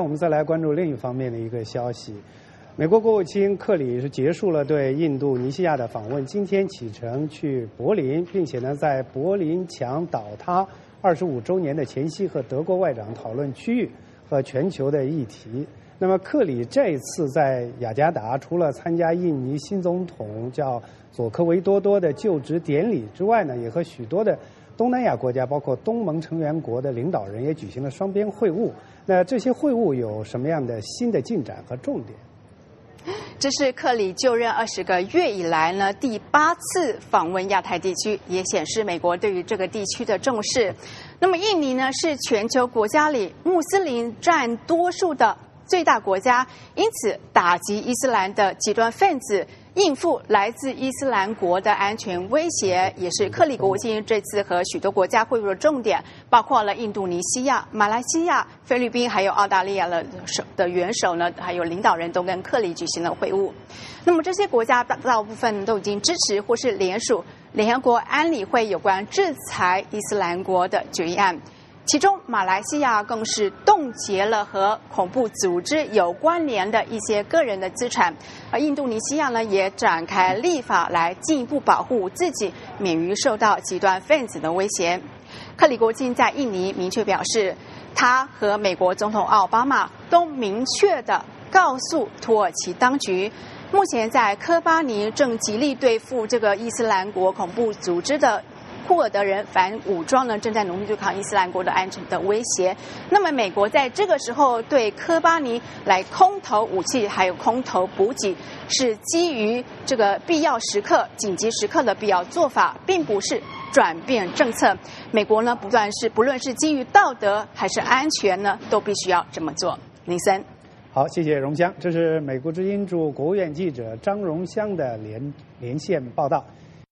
我们再来关注另一方面的一个消息。美国国务卿克里是结束了对印度尼西亚的访问，今天启程去柏林，并且呢，在柏林墙倒塌25周年的前夕，和德国外长讨论区域和全球的议题。那么，克里这一次在雅加达，除了参加印尼新总统叫佐科维多多的就职典礼之外呢，也和许多的东南亚国家，包括东盟成员国的领导人也举行了双边会晤。那这些会晤有什么样的新的进展和重点？ 这是克里就任20个月以来呢第8次访问亚太地区，也显示美国对于这个地区的重视。那么印尼呢是全球国家里穆斯林占多数的最大国家，因此打击伊斯兰的极端分子，应付来自伊斯兰国的安全威胁，也是克里国务卿这次和许多国家会晤的重点，包括了印度尼西亚、马来西亚、菲律宾还有澳大利亚的元首呢，还有领导人都跟克里举行了会晤。那么这些国家大部分都已经支持或是联署联合国安理会有关制裁伊斯兰国的决议案。其中，马来西亚更是冻结了和恐怖组织有关联的一些个人的资产，而印度尼西亚呢也展开立法来进一步保护自己免于受到极端分子的威胁。克里国务卿在印尼明确表示，他和美国总统奥巴马都明确地告诉土耳其当局，目前在科巴尼正极力对付这个伊斯兰国恐怖组织的库尔德人反武装呢，正在努力对抗伊斯兰国的安全的威胁。那么，美国在这个时候对科巴尼来空投武器，还有空投补给，是基于这个必要时刻、紧急时刻的必要做法，并不是转变政策。美国呢，不论是基于道德还是安全呢，都必须要这么做。林森， 好，谢谢荣香。这是美国之音驻国务院记者张荣香的连线报道。